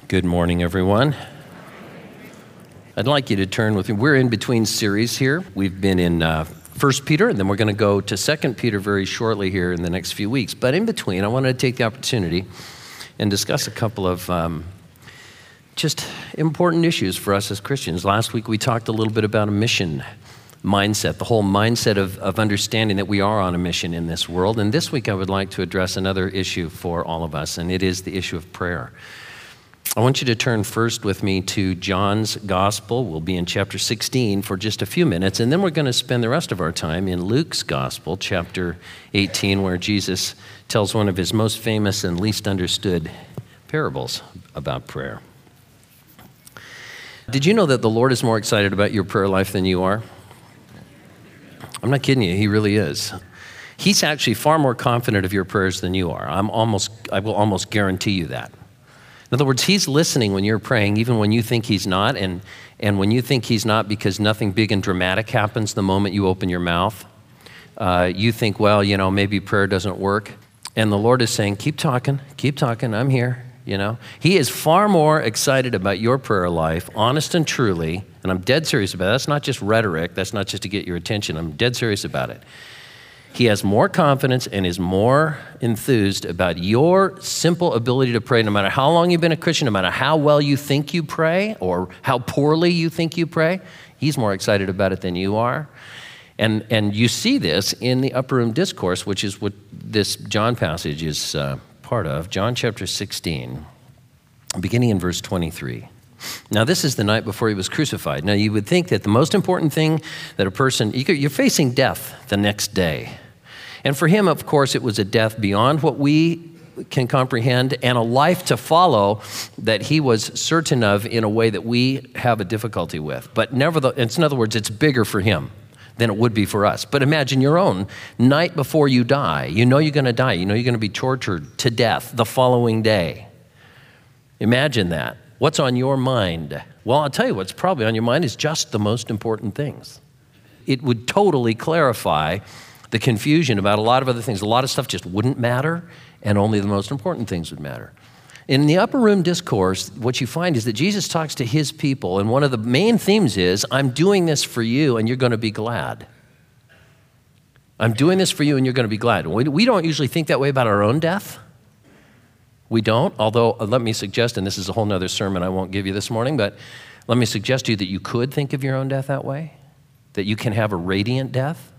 Good morning, everyone. I'd like you to turn with me. We're in between series here. We've been in 1 Peter, and then we're going to go to 2 Peter very shortly here in the next few weeks. But in between, I wanted to take the opportunity and discuss a couple of just important issues for us as Christians. Last week, we talked a little bit about a mission mindset, the whole mindset of understanding that we are on a mission in this world. And this week, I would like to address another issue for all of us, and it is the issue of prayer. I want you to turn first with me to John's Gospel. We'll be in chapter 16 for just a few minutes, and then we're going to spend the rest of our time in Luke's Gospel, chapter 18, where Jesus tells one of his most famous and least understood parables about prayer. Did you know that the Lord is more excited about your prayer life than you are? I'm not kidding you, he really is. He's actually far more confident of your prayers than you are. I will almost guarantee you that. In other words, he's listening when you're praying, even when you think he's not, and when you think he's not because nothing big and dramatic happens the moment you open your mouth. You think, well, maybe prayer doesn't work. And the Lord is saying, keep talking, I'm here, He is far more excited about your prayer life, honest and truly, and I'm dead serious about it. That's not just rhetoric, that's not just to get your attention, I'm dead serious about it. He has more confidence and is more enthused about your simple ability to pray, no matter how long you've been a Christian, no matter how well you think you pray or how poorly you think you pray. He's more excited about it than you are. And you see this in the Upper Room Discourse, which is what this John passage is part of. John chapter 16, beginning in verse 23. Now, this is the night before he was crucified. Now, you would think that the most important thing that a person, you're facing death the next day. And for him, of course, it was a death beyond what we can comprehend and a life to follow that he was certain of in a way that we have a difficulty with. But in other words, it's bigger for him than it would be for us. But imagine your own night before you die. You know you're going to die. You know you're going to be tortured to death the following day. Imagine that. What's on your mind? Well, I'll tell you what's probably on your mind is just the most important things. It would totally clarify the confusion about a lot of other things. A lot of stuff just wouldn't matter, and only the most important things would matter. In the Upper Room Discourse, what you find is that Jesus talks to his people, and one of the main themes is, I'm doing this for you, and you're going to be glad. I'm doing this for you, and you're going to be glad. We don't usually think that way about our own death. We don't, although let me suggest, and this is a whole nother sermon I won't give you this morning, but let me suggest to you that you could think of your own death that way, that you can have a radiant death,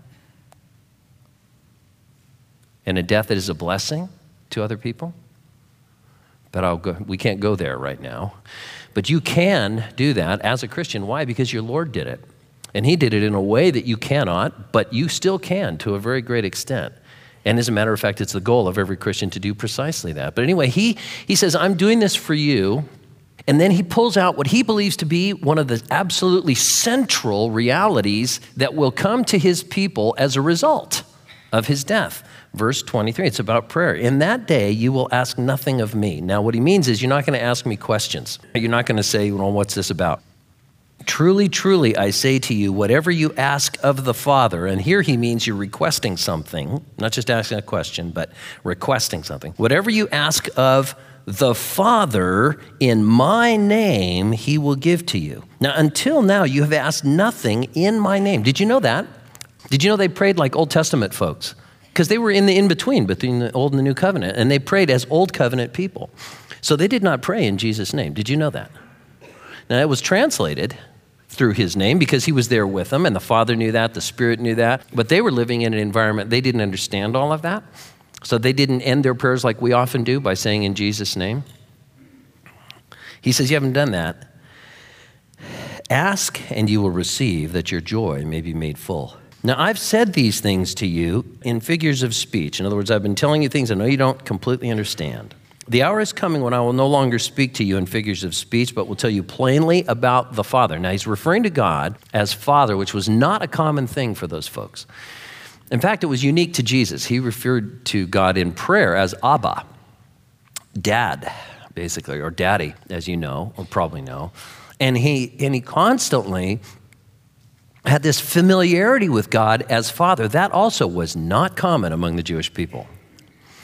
and a death that is a blessing to other people. But we can't go there right now. But you can do that as a Christian. Why? Because your Lord did it. And he did it in a way that you cannot, but you still can to a very great extent. And as a matter of fact, it's the goal of every Christian to do precisely that. But anyway, he says, I'm doing this for you. And then he pulls out what he believes to be one of the absolutely central realities that will come to his people as a result of his death. Verse 23, it's about prayer. In that day, you will ask nothing of me. Now, what he means is you're not going to ask me questions. You're not going to say, well, what's this about? Truly, truly, I say to you, whatever you ask of the Father, and here he means you're requesting something, not just asking a question, but requesting something. Whatever you ask of the Father in my name, he will give to you. Now, until now, you have asked nothing in my name. Did you know that? Did you know they prayed like Old Testament folks? Because they were in the in-between between the Old and the New Covenant, and they prayed as Old Covenant people. So they did not pray in Jesus' name. Did you know that? Now, it was translated through his name because he was there with them, and the Father knew that, the Spirit knew that, but they were living in an environment, they didn't understand all of that, so they didn't end their prayers like we often do by saying in Jesus' name. He says, you haven't done that. Ask and you will receive that your joy may be made full. Now, I've said these things to you in figures of speech. In other words, I've been telling you things I know you don't completely understand. The hour is coming when I will no longer speak to you in figures of speech, but will tell you plainly about the Father. Now, he's referring to God as Father, which was not a common thing for those folks. In fact, it was unique to Jesus. He referred to God in prayer as Abba, Dad, basically, or Daddy, as you know, or probably know. And he constantly had this familiarity with God as Father. That also was not common among the Jewish people.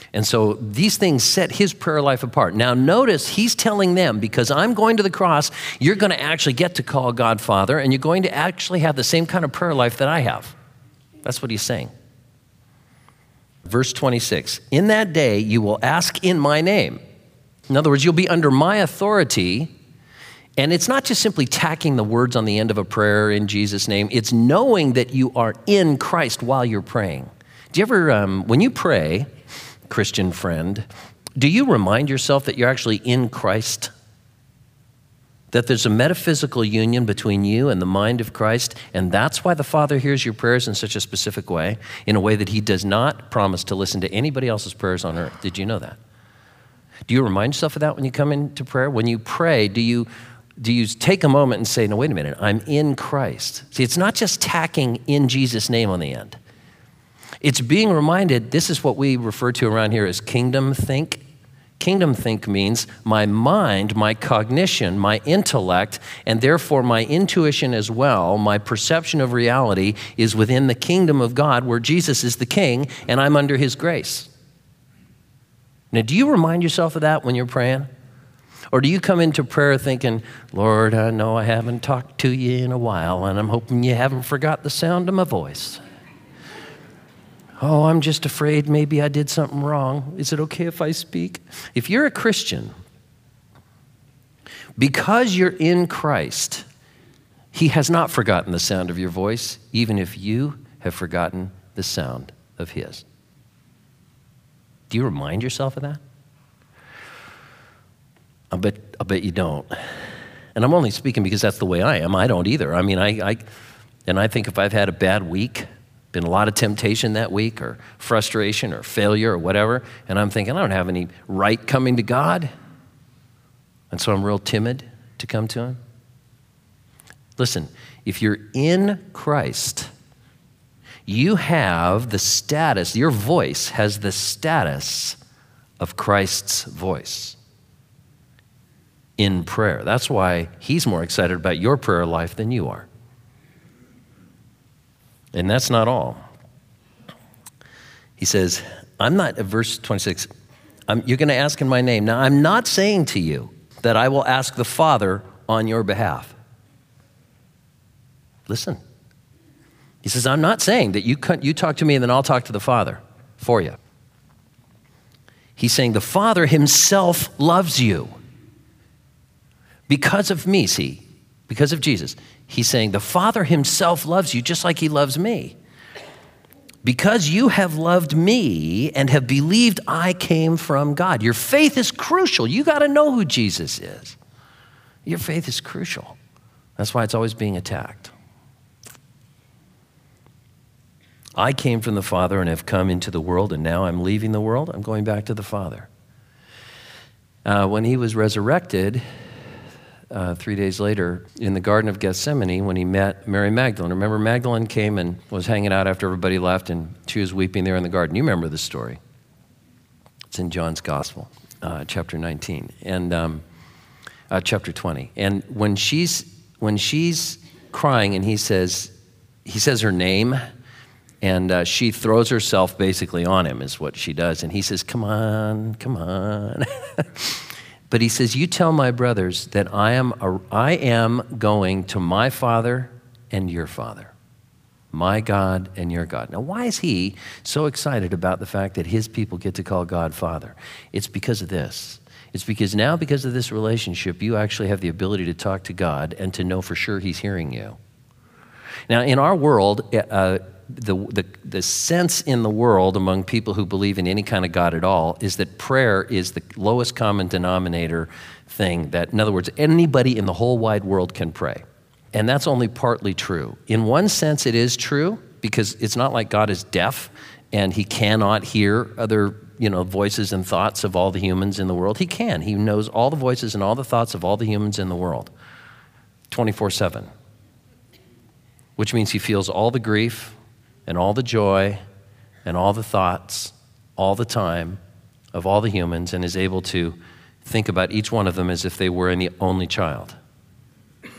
And so these things set his prayer life apart. Now notice he's telling them, because I'm going to the cross, you're going to actually get to call God Father, and you're going to actually have the same kind of prayer life that I have. That's what he's saying. Verse 26, in that day you will ask in my name. In other words, you'll be under my authority. And it's not just simply tacking the words on the end of a prayer in Jesus' name. It's knowing that you are in Christ while you're praying. Do you ever, when you pray, Christian friend, do you remind yourself that you're actually in Christ? That there's a metaphysical union between you and the mind of Christ, and that's why the Father hears your prayers in such a specific way, in a way that he does not promise to listen to anybody else's prayers on earth. Did you know that? Do you remind yourself of that when you come into prayer? When you pray, do you take a moment and say, no, wait a minute, I'm in Christ? See, it's not just tacking in Jesus' name on the end. It's being reminded, this is what we refer to around here as kingdom think. Kingdom think means my mind, my cognition, my intellect, and therefore my intuition as well, my perception of reality is within the kingdom of God where Jesus is the king and I'm under his grace. Now, do you remind yourself of that when you're praying? Or do you come into prayer thinking, Lord, I know I haven't talked to you in a while, and I'm hoping you haven't forgot the sound of my voice. Oh, I'm just afraid maybe I did something wrong. Is it okay if I speak? If you're a Christian, because you're in Christ, he has not forgotten the sound of your voice, even if you have forgotten the sound of his. Do you remind yourself of that? I'll bet you don't. And I'm only speaking because that's the way I am. I don't either. I mean, I think if I've had a bad week, been a lot of temptation that week, or frustration, or failure, or whatever, and I'm thinking, I don't have any right coming to God, and so I'm real timid to come to him. Listen, if you're in Christ, you have the status, your voice has the status of Christ's voice in prayer. That's why he's more excited about your prayer life than you are. And that's not all. He says, verse 26, you're going to ask in my name. Now, I'm not saying to you that I will ask the Father on your behalf. Listen. He says, I'm not saying that you talk to me and then I'll talk to the Father for you. He's saying the Father himself loves you. Because of me, see, because of Jesus. He's saying the Father himself loves you just like he loves me. Because you have loved me and have believed I came from God. Your faith is crucial. You got to know who Jesus is. Your faith is crucial. That's why it's always being attacked. I came from the Father and have come into the world, and now I'm leaving the world. I'm going back to the Father. When he was resurrected, 3 days later, in the Garden of Gethsemane, when he met Mary Magdalene. Remember, Magdalene came and was hanging out after everybody left, and she was weeping there in the garden. You remember the story. It's in John's Gospel, chapter 19, and chapter 20. And when she's crying, and he says her name, and she throws herself basically on him, is what she does. And he says, come on, come on. But he says, you tell my brothers that I am going to my Father and your Father, my God and your God. Now, why is he so excited about the fact that his people get to call God Father? It's because of this. It's because now, because of this relationship, you actually have the ability to talk to God and to know for sure he's hearing you. Now, in our world, the sense in the world among people who believe in any kind of God at all is that prayer is the lowest common denominator thing that, in other words, anybody in the whole wide world can pray. And that's only partly true. In one sense, it is true because it's not like God is deaf and he cannot hear other, voices and thoughts of all the humans in the world. He can. He knows all the voices and all the thoughts of all the humans in the world, 24/7, which means he feels all the grief and all the joy and all the thoughts all the time of all the humans and is able to think about each one of them as if they were an only child.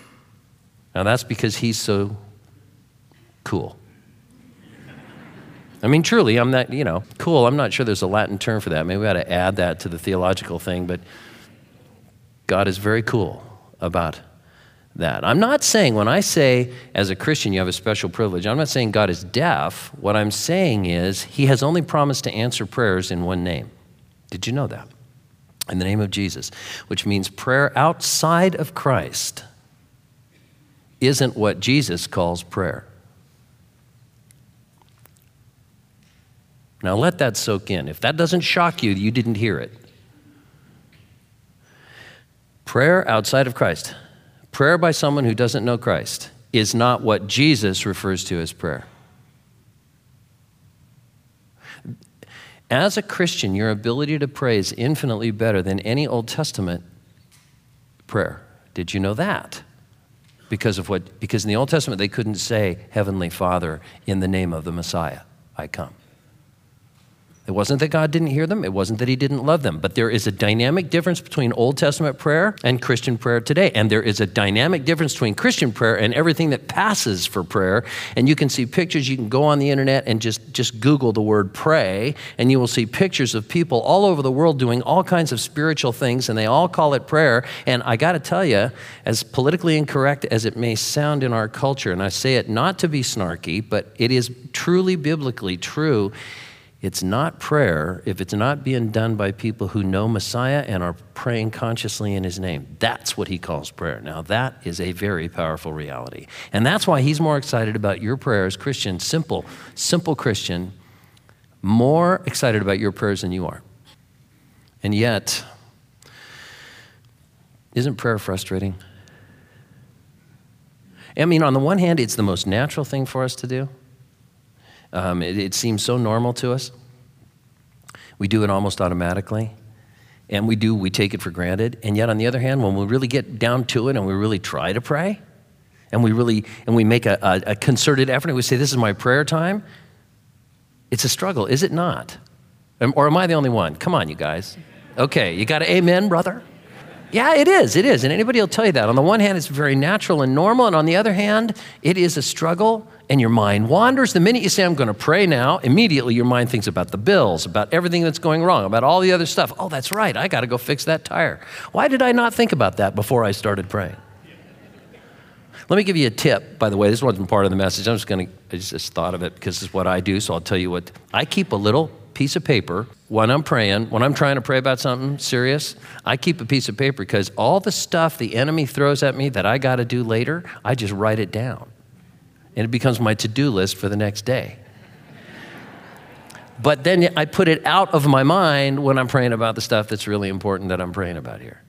Now that's because he's so cool. I mean, truly, I'm not, cool. I'm not sure there's a Latin term for that. Maybe we ought to add that to the theological thing, but God is very cool about that. I'm not saying, when I say as a Christian you have a special privilege, I'm not saying God is deaf. What I'm saying is he has only promised to answer prayers in one name. Did you know that? In the name of Jesus, which means prayer outside of Christ isn't what Jesus calls prayer. Now let that soak in. If that doesn't shock you, you didn't hear it. Prayer outside of Christ, prayer by someone who doesn't know Christ, is not what Jesus refers to as prayer. As a Christian, your ability to pray is infinitely better than any Old Testament prayer. Did you know that? Because in the Old Testament, they couldn't say, Heavenly Father, in the name of the Messiah, I come. It wasn't that God didn't hear them. It wasn't that he didn't love them. But there is a dynamic difference between Old Testament prayer and Christian prayer today. And there is a dynamic difference between Christian prayer and everything that passes for prayer. And you can see pictures. You can go on the internet and just Google the word pray, and you will see pictures of people all over the world doing all kinds of spiritual things, and they all call it prayer. And I got to tell you, as politically incorrect as it may sound in our culture, and I say it not to be snarky, but it is truly biblically true, it's not prayer if it's not being done by people who know Messiah and are praying consciously in his name. That's what he calls prayer. Now, that is a very powerful reality. And that's why he's more excited about your prayers, Christian, simple Christian, more excited about your prayers than you are. And yet, isn't prayer frustrating? I mean, on the one hand, it's the most natural thing for us to do. It seems so normal to us. We do it almost automatically. And we take it for granted. And yet, on the other hand, when we really get down to it and we really try to pray, and we make a concerted effort, and we say, this is my prayer time, it's a struggle, is it not? Or am I the only one? Come on, you guys. Okay, you got an amen, brother? Yeah, it is. And anybody will tell you that. On the one hand, it's very natural and normal, and on the other hand, it is a struggle, and your mind wanders. The minute you say, I'm going to pray now, immediately your mind thinks about the bills, about everything that's going wrong, about all the other stuff. Oh, that's right, I got to go fix that tire. Why did I not think about that before I started praying? Let me give you a tip, by the way. This wasn't part of the message. I just thought of it because it's what I do, so I'll tell you what. I keep a little piece of paper when I'm praying, when I'm trying to pray about something serious. I keep a piece of paper because all the stuff the enemy throws at me that I got to do later, I just write it down. And it becomes my to-do list for the next day. But then I put it out of my mind when I'm praying about the stuff that's really important that I'm praying about here.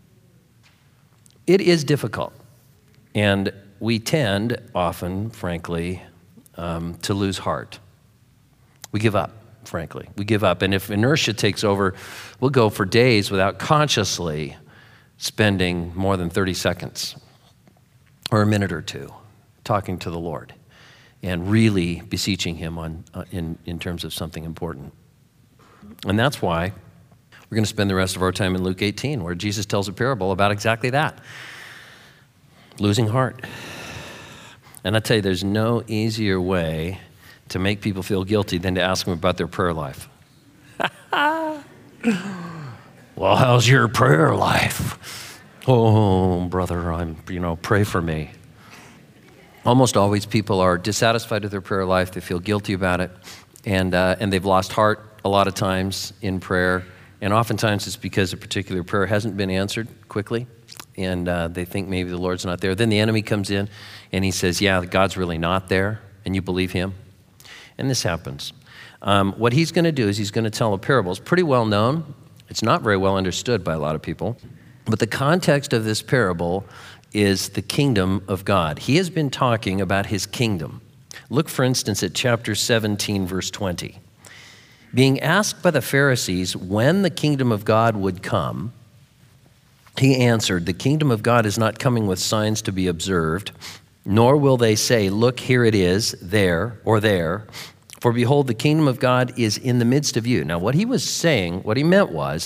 It is difficult. And we tend often, frankly, to lose heart. We give up. Frankly, we give up. And if inertia takes over, we'll go for days without consciously spending more than 30 seconds or a minute or two talking to the Lord and really beseeching him in terms of something important. And that's why we're going to spend the rest of our time in Luke 18, where Jesus tells a parable about exactly that, losing heart. And I tell you, there's no easier way to make people feel guilty than to ask them about their prayer life. Well, how's your prayer life? Oh, brother, pray for me. Almost always people are dissatisfied with their prayer life. They feel guilty about it. And they've lost heart a lot of times in prayer. And oftentimes it's because a particular prayer hasn't been answered quickly. And they think maybe the Lord's not there. Then the enemy comes in and he says, yeah, God's really not there. And you believe him. And this happens. What he's going to do is he's going to tell a parable. It's pretty well known. It's not very well understood by a lot of people. But the context of this parable is the kingdom of God. He has been talking about his kingdom. Look, for instance, at chapter 17, verse 20. Being asked by the Pharisees when the kingdom of God would come, he answered, the kingdom of God is not coming with signs to be observed, nor will they say, look, here it is, there, or there. For behold, the kingdom of God is in the midst of you. Now, what he was saying, what he meant was,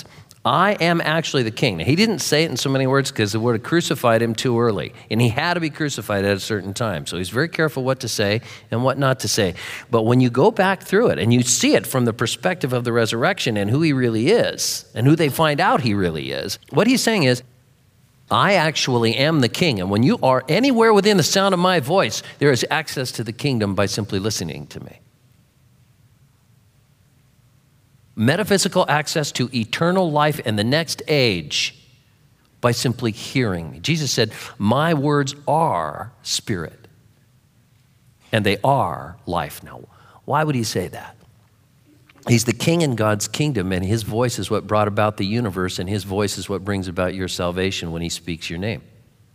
I am actually the king. Now, he didn't say it in so many words because they would have crucified him too early. And he had to be crucified at a certain time. So he's very careful what to say and what not to say. But when you go back through it and you see it from the perspective of the resurrection and who he really is and who they find out he really is, what he's saying is, I actually am the king. And when you are anywhere within the sound of my voice, there is access to the kingdom by simply listening to me. Metaphysical access to eternal life and the next age by simply hearing me. Jesus said, my words are spirit and they are life. Now, why would he say that? He's the king in God's kingdom, and his voice is what brought about the universe, and his voice is what brings about your salvation when he speaks your name.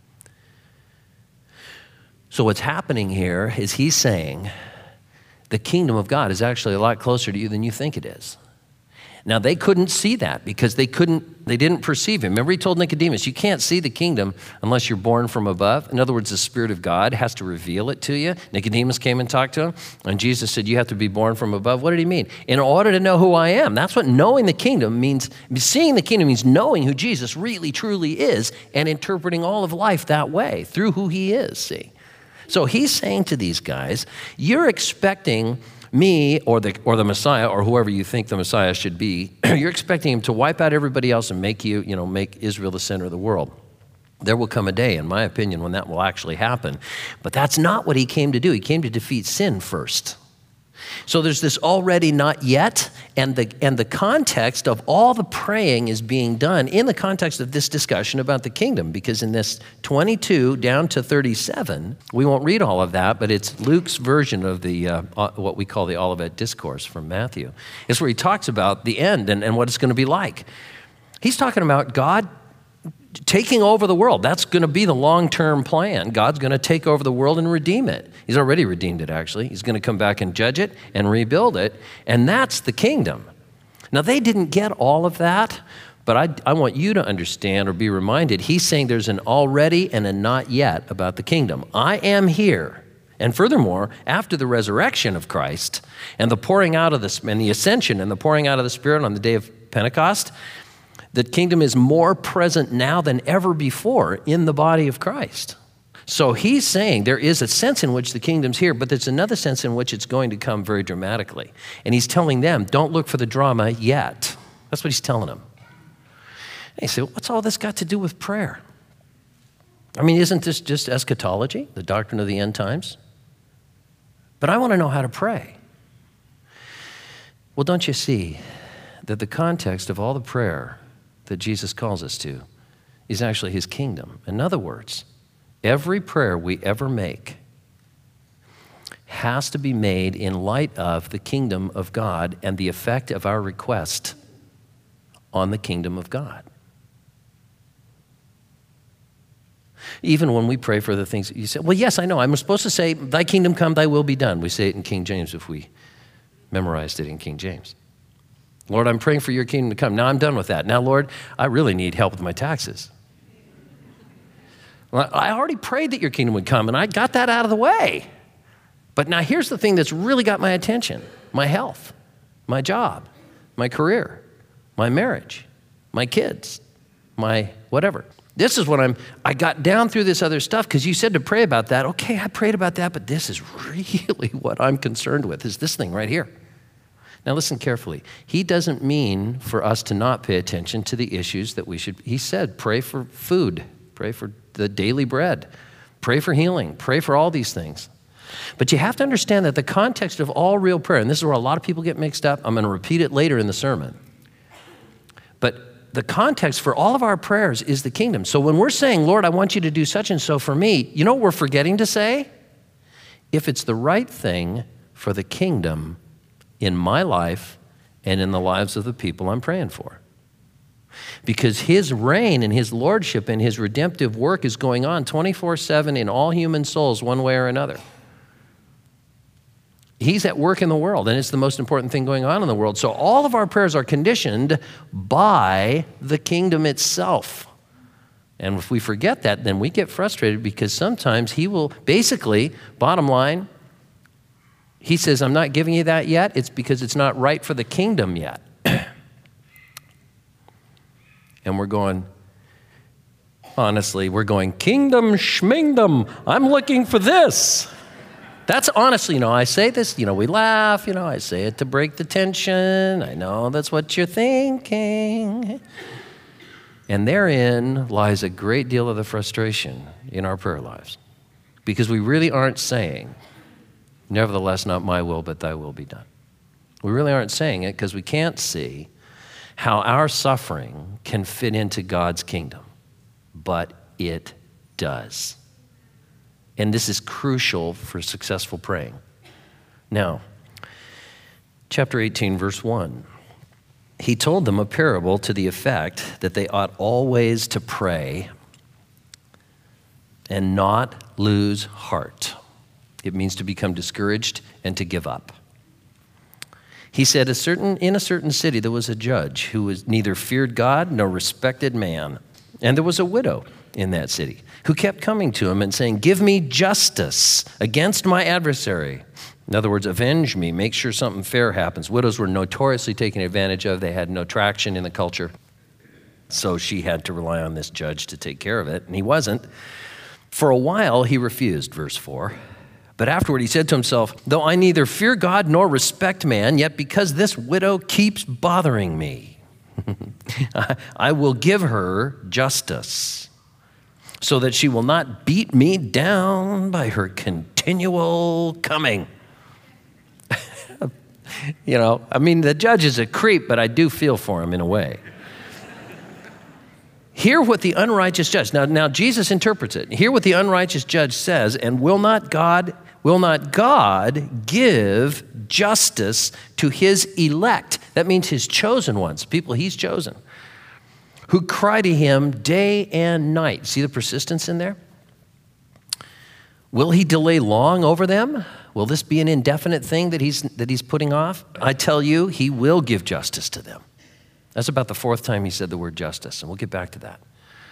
So what's happening here is he's saying the kingdom of God is actually a lot closer to you than you think it is. Now, they couldn't see that because they didn't perceive him. Remember, he told Nicodemus, you can't see the kingdom unless you're born from above. In other words, the Spirit of God has to reveal it to you. Nicodemus came and talked to him, and Jesus said, you have to be born from above. What did he mean? In order to know who I am. That's what knowing the kingdom means. Seeing the kingdom means knowing who Jesus really, truly is and interpreting all of life that way through who he is, see? So he's saying to these guys, you're expecting me or the Messiah or whoever you think the Messiah should be, you're expecting him to wipe out everybody else and make Israel the center of the world. There will come a day, in my opinion, when that will actually happen. But that's not what he came to do. He came to defeat sin first. So there's this already not yet, and the context of all the praying is being done in the context of this discussion about the kingdom, because in this 22 down to 37, we won't read all of that, but it's Luke's version of the what we call the Olivet Discourse from Matthew. It's where he talks about the end and what it's going to be like. He's talking about God taking over the world. That's going to be the long-term plan. God's going to take over the world and redeem it. He's already redeemed it, actually. He's going to come back and judge it and rebuild it, and that's the kingdom. Now, they didn't get all of that, but I want you to understand or be reminded, he's saying there's an already and a not yet about the kingdom. I am here. And furthermore, after the resurrection of Christ and the pouring out of and the ascension and the pouring out of the Spirit on the day of Pentecost, the kingdom is more present now than ever before in the body of Christ. So he's saying there is a sense in which the kingdom's here, but there's another sense in which it's going to come very dramatically. And he's telling them, don't look for the drama yet. That's what he's telling them. And you say, what's all this got to do with prayer? I mean, isn't this just eschatology, the doctrine of the end times? But I want to know how to pray. Well, don't you see that the context of all the prayer that Jesus calls us to is actually his kingdom? In other words, every prayer we ever make has to be made in light of the kingdom of God and the effect of our request on the kingdom of God. Even when we pray for the things, you say, well, yes, I know. I'm supposed to say, thy kingdom come, thy will be done. We say it in King James if we memorized it in King James. Lord, I'm praying for your kingdom to come. Now I'm done with that. Now, Lord, I really need help with my taxes. Well, I already prayed that your kingdom would come, and I got that out of the way. But now here's the thing that's really got my attention: my health, my job, my career, my marriage, my kids, my whatever. This is what I got down through this other stuff because you said to pray about that. Okay, I prayed about that, but this is really what I'm concerned with, is this thing right here. Now listen carefully. He doesn't mean for us to not pay attention to the issues that we should. He said, pray for food, pray for the daily bread, pray for healing, pray for all these things. But you have to understand that the context of all real prayer, and this is where a lot of people get mixed up. I'm going to repeat it later in the sermon. But the context for all of our prayers is the kingdom. So when we're saying, Lord, I want you to do such and so for me, you know what we're forgetting to say? If it's the right thing for the kingdom in my life and in the lives of the people I'm praying for. Because his reign and his lordship and his redemptive work is going on 24/7 in all human souls one way or another. He's at work in the world, and it's the most important thing going on in the world. So all of our prayers are conditioned by the kingdom itself. And if we forget that, then we get frustrated because sometimes he will basically, bottom line, he says, I'm not giving you that yet. It's because it's not right for the kingdom yet. And we're going, honestly, we're going, kingdom schmingdom, I'm looking for this. That's honestly, I say this, we laugh, I say it to break the tension. I know that's what you're thinking. And therein lies a great deal of the frustration in our prayer lives. Because we really aren't saying, nevertheless, not my will, but thy will be done. We really aren't saying it because we can't see how our suffering can fit into God's kingdom. But it does. And this is crucial for successful praying. Now, chapter 18, verse 1. He told them a parable to the effect that they ought always to pray and not lose heart. It means to become discouraged and to give up. He said, in a certain city there was a judge who was neither feared God nor respected man. And there was a widow in that city who kept coming to him and saying, give me justice against my adversary. In other words, avenge me, make sure something fair happens. Widows were notoriously taken advantage of. They had no traction in the culture. So she had to rely on this judge to take care of it, and he wasn't. For a while, he refused, verse 4. But afterward, he said to himself, though I neither fear God nor respect man, yet because this widow keeps bothering me, I will give her justice so that she will not beat me down by her continual coming. The judge is a creep, but I do feel for him in a way. Hear what the unrighteous judge, now Jesus interprets it. Hear what the unrighteous judge says, and will not God give justice to his elect? That means his chosen ones, people he's chosen, who cry to him day and night. See the persistence in there? Will he delay long over them? Will this be an indefinite thing that he's putting off? I tell you, he will give justice to them. That's about the fourth time he said the word justice, and we'll get back to that.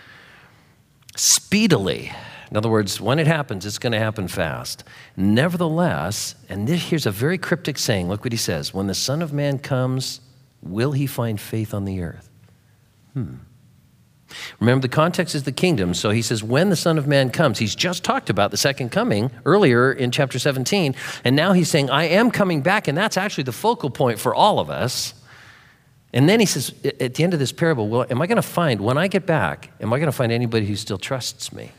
Speedily. In other words, when it happens, it's going to happen fast. Nevertheless, and here's a very cryptic saying. Look what he says. When the Son of Man comes, will he find faith on the earth? Remember, the context is the kingdom. So he says, when the Son of Man comes, he's just talked about the second coming earlier in chapter 17. And now he's saying, I am coming back. And that's actually the focal point for all of us. And then he says, at the end of this parable, well, am I going to find, when I get back, am I going to find anybody who still trusts me?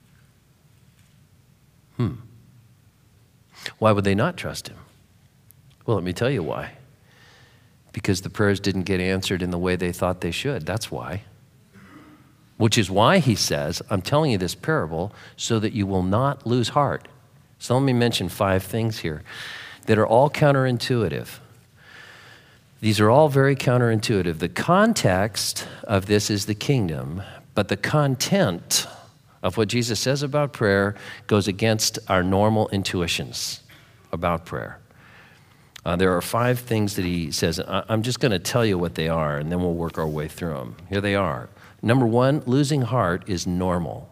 Why would they not trust him? Well, let me tell you why. Because the prayers didn't get answered in the way they thought they should. That's why. Which is why he says, I'm telling you this parable so that you will not lose heart. So let me mention 5 things here that are all counterintuitive. These are all very counterintuitive. The context of this is the kingdom, but the content of what Jesus says about prayer goes against our normal intuitions about prayer. There are 5 things that he says. I'm just going to tell you what they are, and then we'll work our way through them. Here they are. Number 1, losing heart is normal.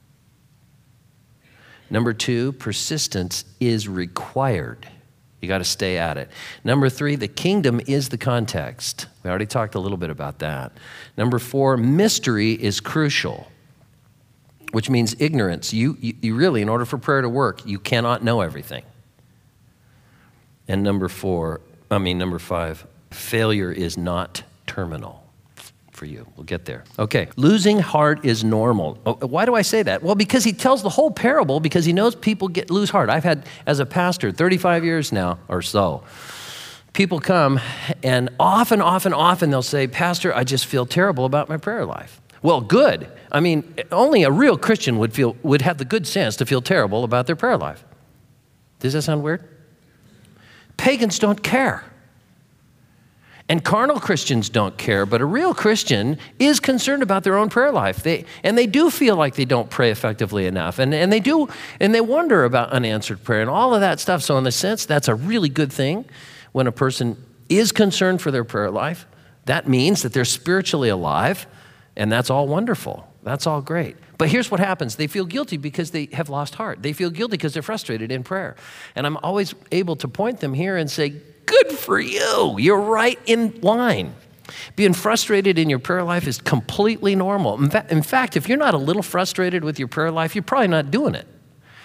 Number 2, persistence is required. You got to stay at it. Number 3, the kingdom is the context. We already talked a little bit about that. Number 4, mystery is crucial, which means ignorance. You really, in order for prayer to work, you cannot know everything. And number 5, failure is not terminal for you. We'll get there. Okay, losing heart is normal. Why do I say that? Well, because he tells the whole parable because he knows people lose heart. I've had, as a pastor, 35 years now or so, people come and often they'll say, Pastor, I just feel terrible about my prayer life. Well, good. I mean, only a real Christian would have the good sense to feel terrible about their prayer life. Does that sound weird? Pagans don't care. And carnal Christians don't care, but a real Christian is concerned about their own prayer life. They do feel like they don't pray effectively enough. And they wonder about unanswered prayer and all of that stuff. So in a sense, that's a really good thing when a person is concerned for their prayer life. That means that they're spiritually alive, and that's all wonderful. That's all great. But here's what happens. They feel guilty because they have lost heart. They feel guilty because they're frustrated in prayer. And I'm always able to point them here and say, good for you. You're right in line. Being frustrated in your prayer life is completely normal. In fact, if you're not a little frustrated with your prayer life, you're probably not doing it.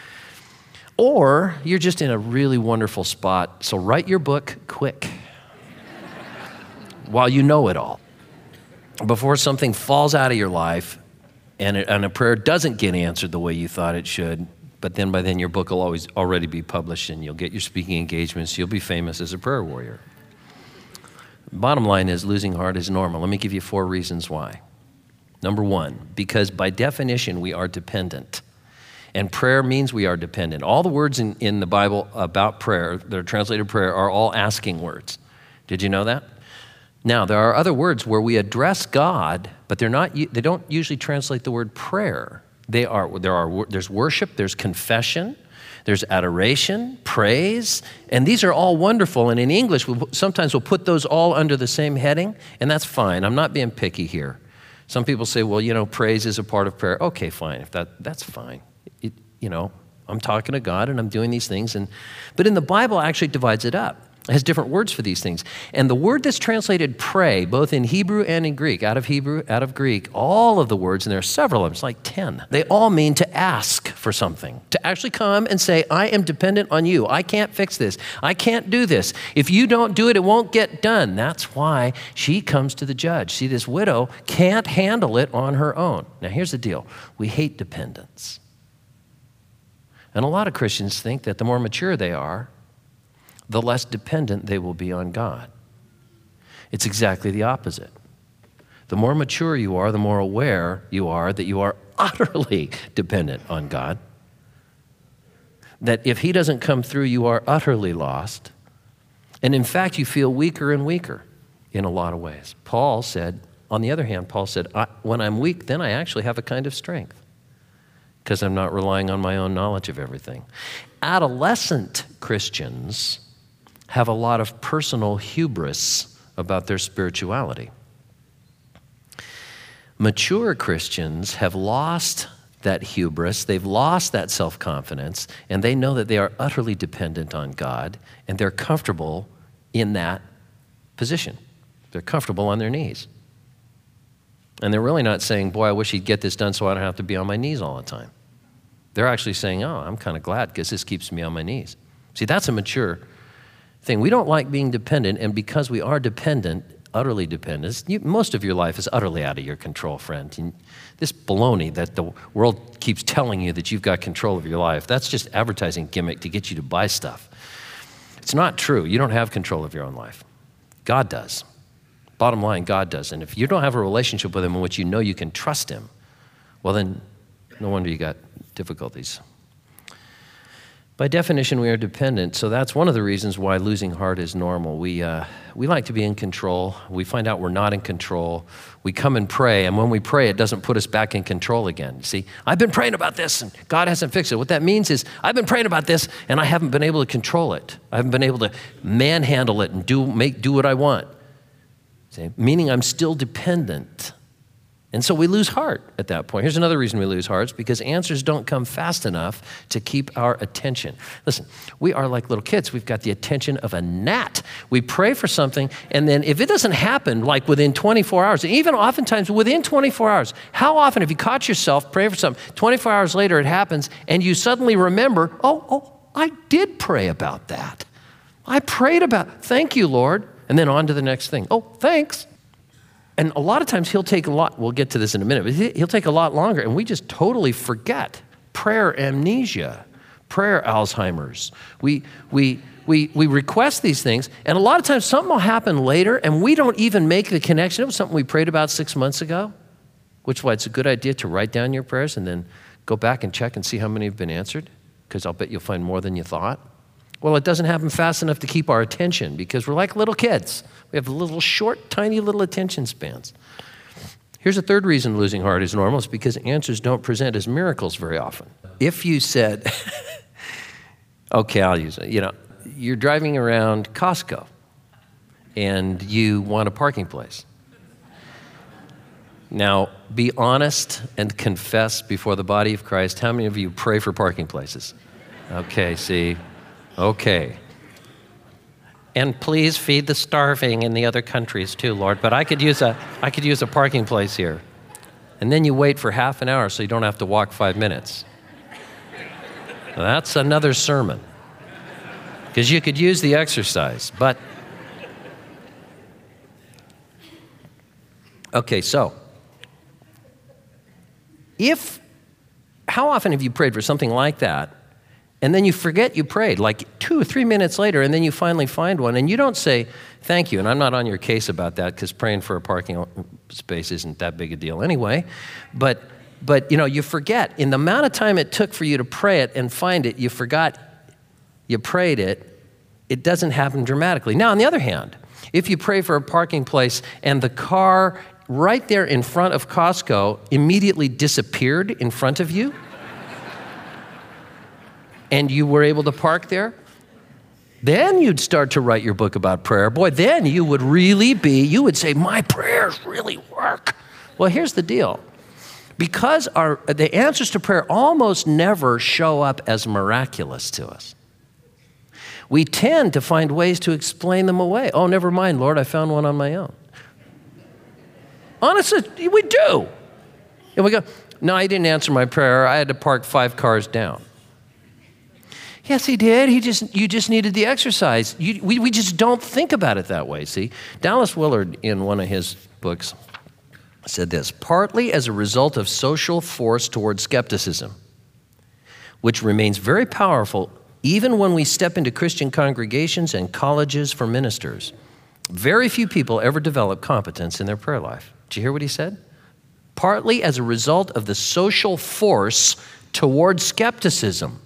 Or you're just in a really wonderful spot, so write your book quick while you know it all, before something falls out of your life and a prayer doesn't get answered the way you thought it should, but then by then your book will already be published and you'll get your speaking engagements, you'll be famous as a prayer warrior. Bottom line is losing heart is normal. Let me give you 4 reasons why. Number 1, because by definition we are dependent. And prayer means we are dependent. All the words in the Bible about prayer, that are translated prayer, are all asking words. Did you know that? Now, there are other words where we address God, but they don't usually translate the word prayer. There's worship, there's confession, there's adoration, praise, and these are all wonderful. And in English, sometimes we'll put those all under the same heading, and that's fine. I'm not being picky here. Some people say, well, praise is a part of prayer. Okay, fine. If that's fine. I'm talking to God and I'm doing these things. But in the Bible, it actually divides it up. It has different words for these things. And the word that's translated pray, both in Hebrew and in Greek, out of Greek, all of the words, and there are several of them, it's like 10. They all mean to ask for something, to actually come and say, I am dependent on you. I can't fix this. I can't do this. If you don't do it, it won't get done. That's why she comes to the judge. See, this widow can't handle it on her own. Now, here's the deal. We hate dependence. And a lot of Christians think that the more mature they are, the less dependent they will be on God. It's exactly the opposite. The more mature you are, the more aware you are that you are utterly dependent on God. That if he doesn't come through, you are utterly lost. And in fact, you feel weaker and weaker in a lot of ways. On the other hand, Paul said, when I'm weak, then I actually have a kind of strength, because I'm not relying on my own knowledge of everything. Adolescent Christians have a lot of personal hubris about their spirituality. Mature Christians have lost that hubris, they've lost that self-confidence, and they know that they are utterly dependent on God, and they're comfortable in that position. They're comfortable on their knees. And they're really not saying, boy, I wish he'd get this done so I don't have to be on my knees all the time. They're actually saying, oh, I'm kind of glad because this keeps me on my knees. See, that's a mature thing. We don't like being dependent, and because we are dependent, utterly dependent, most of your life is utterly out of your control, friend. And this baloney that the world keeps telling you that you've got control of your life, that's just advertising gimmick to get you to buy stuff. It's not true. You don't have control of your own life. God does. Bottom line, God does. And if you don't have a relationship with him in which you know you can trust him, well then, no wonder you got difficulties. By definition, we are dependent, so that's one of the reasons why losing heart is normal. We like to be in control. We find out we're not in control. We come and pray, and when we pray, it doesn't put us back in control again. See, I've been praying about this, and God hasn't fixed it. What that means is I've been praying about this, and I haven't been able to control it. I haven't been able to manhandle it and do what I want. See? Meaning I'm still dependent. And so we lose heart at that point. Here's another reason we lose hearts, because answers don't come fast enough to keep our attention. Listen, we are like little kids. We've got the attention of a gnat. We pray for something, and then if it doesn't happen like within 24 hours, even oftentimes within 24 hours, how often have you caught yourself praying for something, 24 hours later it happens, and you suddenly remember, I did pray about that. I prayed about, thank you, Lord. And then on to the next thing. Oh, thanks. And a lot of times he'll take a lot, we'll get to this in a minute, but he'll take a lot longer, and we just totally forget. Prayer amnesia, prayer Alzheimer's. We request these things, and a lot of times something will happen later, and we don't even make the connection. It was something we prayed about 6 months ago, which is why it's a good idea to write down your prayers and then go back and check and see how many have been answered, because I'll bet you'll find more than you thought. Well, it doesn't happen fast enough to keep our attention, because we're like little kids. We have little short, tiny little attention spans. Here's a third reason losing heart is normal. It's because answers don't present as miracles very often. If you said, okay, I'll use it. You're driving around Costco and you want a parking place. Now, be honest and confess before the body of Christ. How many of you pray for parking places? Okay, see. Okay. And please feed the starving in the other countries too, Lord. But I could use a parking place here. And then you wait for half an hour so you don't have to walk 5 minutes. That's another sermon. Because you could use the exercise. But, okay, so, how often have you prayed for something like that, and then you forget you prayed, like 2 or 3 minutes later, and then you finally find one, and you don't say, thank you, and I'm not on your case about that, because praying for a parking space isn't that big a deal anyway, but you forget. In the amount of time it took for you to pray it and find it, you forgot you prayed it. It doesn't happen dramatically. Now, on the other hand, if you pray for a parking place and the car right there in front of Costco immediately disappeared in front of you, and you were able to park there, then you'd start to write your book about prayer. Boy, then you would say, my prayers really work. Well, here's the deal. Because the answers to prayer almost never show up as miraculous to us, we tend to find ways to explain them away. Oh, never mind, Lord, I found one on my own. Honestly, we do. And we go, no, I didn't answer my prayer. I had to park 5 cars down. Yes, he did. You just needed the exercise. We just don't think about it that way, see? Dallas Willard, in one of his books, said this: partly as a result of social force toward skepticism, which remains very powerful even when we step into Christian congregations and colleges for ministers, very few people ever develop competence in their prayer life. Did you hear what he said? Partly as a result of the social force toward skepticism,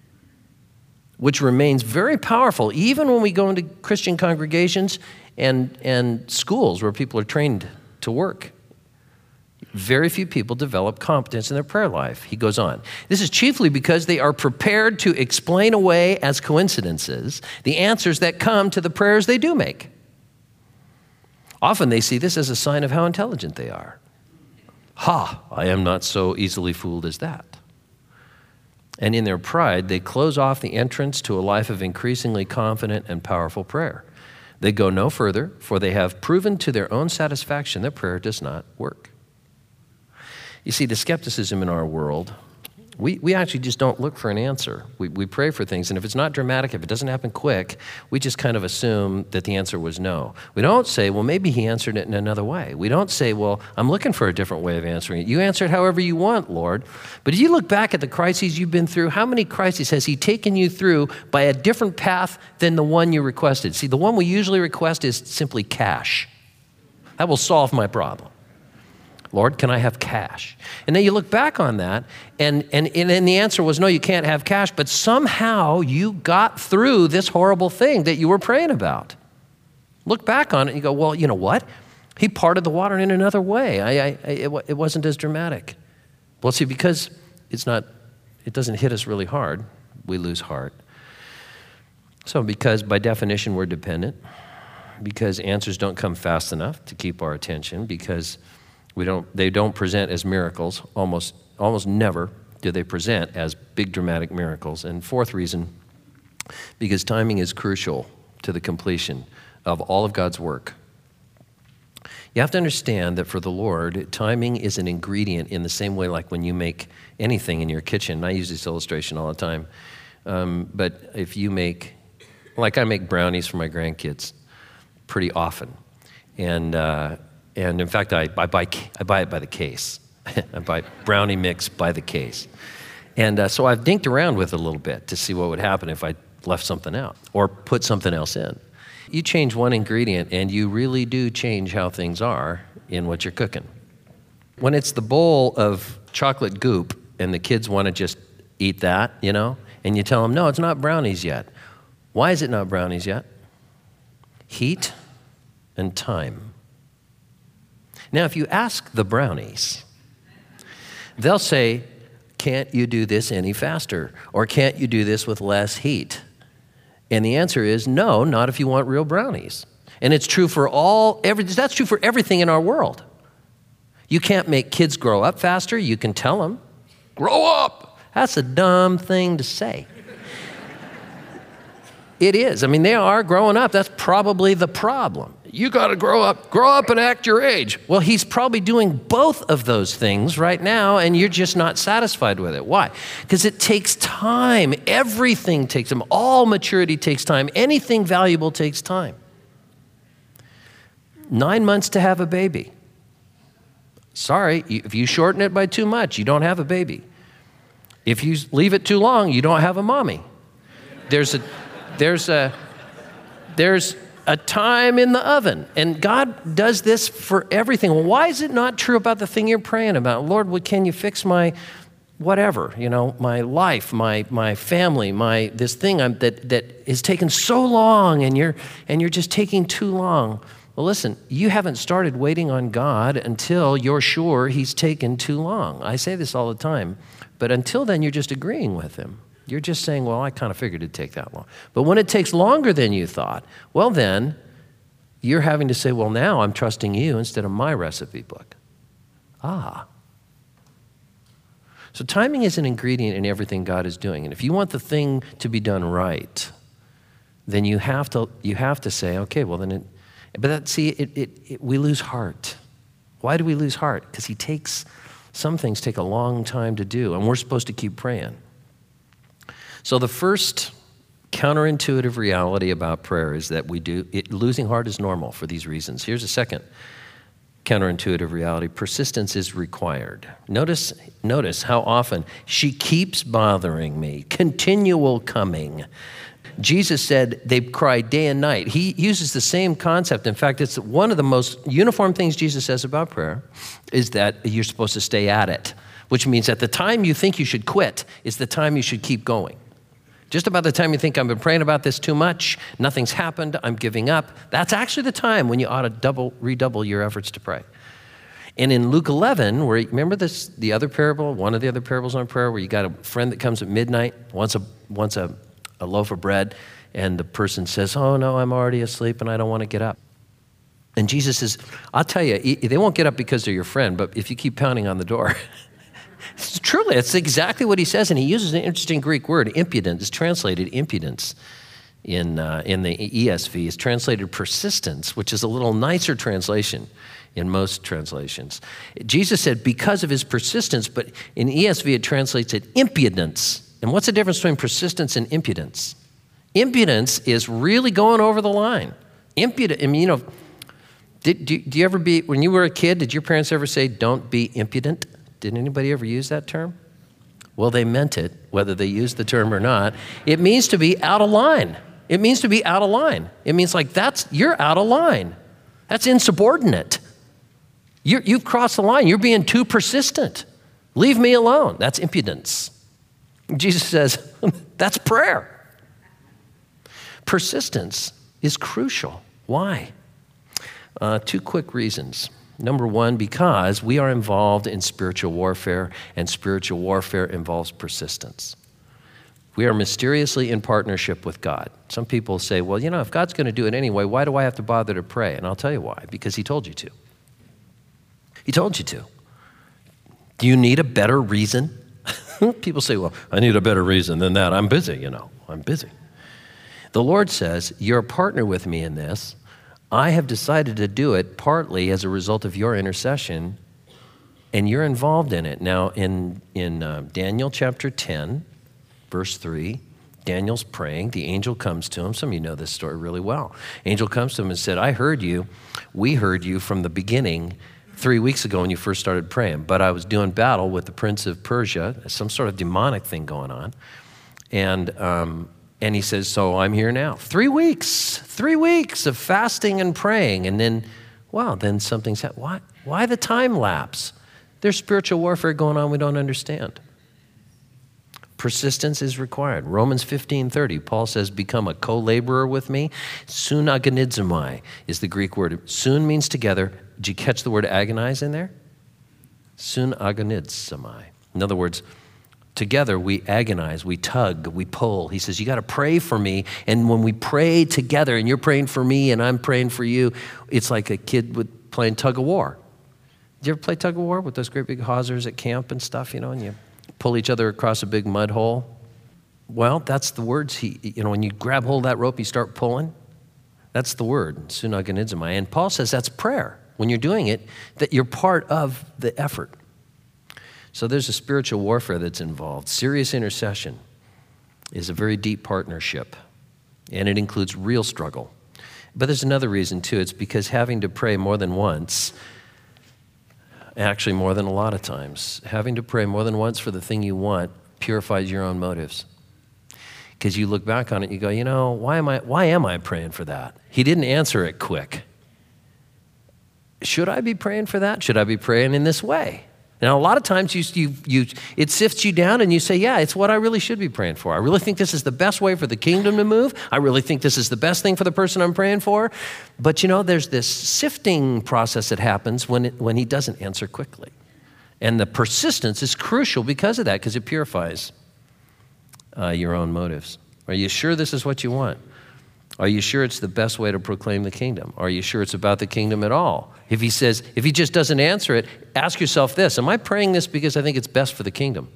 which remains very powerful even when we go into Christian congregations and schools where people are trained to work. Very few people develop competence in their prayer life. He goes on. This is chiefly because they are prepared to explain away as coincidences the answers that come to the prayers they do make. Often they see this as a sign of how intelligent they are. Ha, I am not so easily fooled as that. And in their pride, they close off the entrance to a life of increasingly confident and powerful prayer. They go no further, for they have proven to their own satisfaction that prayer does not work. You see, the skepticism in our world, we actually just don't look for an answer. We pray for things, and if it's not dramatic, if it doesn't happen quick, we just kind of assume that the answer was no. We don't say, well, maybe he answered it in another way. We don't say, well, I'm looking for a different way of answering it. You answer it however you want, Lord. But if you look back at the crises you've been through, how many crises has he taken you through by a different path than the one you requested? See, the one we usually request is simply cash. That will solve my problem. Lord, can I have cash? And then you look back on that, and the answer was, no, you can't have cash, but somehow you got through this horrible thing that you were praying about. Look back on it and you go, well, you know what? He parted the water in another way. It wasn't as dramatic. Well, see, because it doesn't hit us really hard, we lose heart. So because by definition we're dependent, because answers don't come fast enough to keep our attention, because they don't present as miracles. Almost never do they present as big dramatic miracles. And fourth reason, because timing is crucial to the completion of all of God's work. You have to understand that for the Lord, timing is an ingredient in the same way like when you make anything in your kitchen. I use this illustration all the time. But if you I make brownies for my grandkids pretty often. And in fact, I buy it by the case. I buy brownie mix by the case. And so I've dinked around with it a little bit to see what would happen if I left something out or put something else in. You change one ingredient and you really do change how things are in what you're cooking. When it's the bowl of chocolate goop and the kids want to just eat that, and you tell them, no, it's not brownies yet. Why is it not brownies yet? Heat and time. Now, if you ask the brownies, they'll say, can't you do this any faster? Or can't you do this with less heat? And the answer is no, not if you want real brownies. And it's true for that's true for everything in our world. You can't make kids grow up faster. You can tell them, grow up. That's a dumb thing to say. it is. I mean, they are growing up. That's probably the problem. You got to grow up and act your age. Well, he's probably doing both of those things right now, and you're just not satisfied with it. Why? Because it takes time. Everything takes time. All maturity takes time. Anything valuable takes time. 9 months to have a baby. Sorry, if you shorten it by too much, you don't have a baby. If you leave it too long, you don't have a mommy. There's a time in the oven. And God does this for everything. Well, why is it not true about the thing you're praying about? Lord, can you fix my whatever, my life, my family, this thing that has taken so long, and you're just taking too long. Well, listen, you haven't started waiting on God until you're sure he's taken too long. I say this all the time, but until then, you're just agreeing with him. You're just saying, well, I kind of figured it'd take that long. But when it takes longer than you thought, well, then you're having to say, well, now I'm trusting you instead of my recipe book. So timing is an ingredient in everything God is doing. And if you want the thing to be done right, then you have to say, okay, well, then we lose heart. Why do we lose heart? Because some things take a long time to do, and we're supposed to keep praying. So the first counterintuitive reality about prayer is that losing heart is normal for these reasons. Here's a second counterintuitive reality. Persistence is required. Notice how often she keeps bothering me, continual coming. Jesus said they cried day and night. He uses the same concept. In fact, it's one of the most uniform things Jesus says about prayer is that you're supposed to stay at it, which means at the time you think you should quit is the time you should keep going. Just about the time you think I've been praying about this too much, nothing's happened, I'm giving up, that's actually the time when you ought to redouble your efforts to pray. And in Luke 11, remember the other parable, one of the other parables on prayer, where you got a friend that comes at midnight, wants a loaf of bread, and the person says, oh no, I'm already asleep and I don't want to get up. And Jesus says, I'll tell you, they won't get up because they're your friend, but if you keep pounding on the door. Truly, it's exactly what he says, and he uses an interesting Greek word, impudence. It's translated impudence in the ESV. It's translated persistence, which is a little nicer translation in most translations. Jesus said because of his persistence, but in ESV it translates it impudence. And what's the difference between persistence and impudence? Impudence is really going over the line. Impudent, I mean, do you ever when you were a kid, did your parents ever say, don't be impudent? Did anybody ever use that term? Well, they meant it, whether they used the term or not. It means to be out of line. It means to be out of line. It means like you're out of line. That's insubordinate. You've crossed the line. You're being too persistent. Leave me alone. That's impudence. Jesus says, that's prayer. Persistence is crucial. Why? 2 quick reasons. Number one, because we are involved in spiritual warfare, and spiritual warfare involves persistence. We are mysteriously in partnership with God. Some people say, well, if God's going to do it anyway, why do I have to bother to pray? And I'll tell you why. Because he told you to. He told you to. Do you need a better reason? People say, well, I need a better reason than that. I'm busy, I'm busy. The Lord says, you're a partner with me in this. I have decided to do it partly as a result of your intercession, and you're involved in it. Now, in Daniel chapter 10, verse 3, Daniel's praying. The angel comes to him. Some of you know this story really well. Angel comes to him and said, I heard you. We heard you from the beginning 3 weeks ago when you first started praying, but I was doing battle with the prince of Persia, some sort of demonic thing going on, and he says, so I'm here now. 3 weeks of fasting and praying. And then, then something's happened. Why the time lapse? There's spiritual warfare going on we don't understand. Persistence is required. Romans 15:30, Paul says, become a co-laborer with me. Sunagonizomai is the Greek word. Sun means together. Did you catch the word agonize in there? Sunagonizomai. In other words, together, we agonize, we tug, we pull. He says, you got to pray for me. And when we pray together, and you're praying for me, and I'm praying for you, it's like a kid playing tug of war. Did you ever play tug of war with those great big hawsers at camp and stuff, and you pull each other across a big mud hole? Well, that's the words when you grab hold of that rope, you start pulling. That's the word, sunagonizomai. And Paul says that's prayer. When you're doing it, that you're part of the effort. So there's a spiritual warfare that's involved. Serious intercession is a very deep partnership, and it includes real struggle. But there's another reason, too. It's because having to pray more than once, actually more than a lot of times, having to pray more than once for the thing you want purifies your own motives. Because you look back on it, you go, why am I praying for that? He didn't answer it quick. Should I be praying for that? Should I be praying in this way? Now, a lot of times it sifts you down and you say, yeah, it's what I really should be praying for. I really think this is the best way for the kingdom to move. I really think this is the best thing for the person I'm praying for. But there's this sifting process that happens when he doesn't answer quickly. And the persistence is crucial because of that, because it purifies your own motives. Are you sure this is what you want? Are you sure it's the best way to proclaim the kingdom? Are you sure it's about the kingdom at all? If he just doesn't answer it, ask yourself this: am I praying this because I think it's best for the kingdom?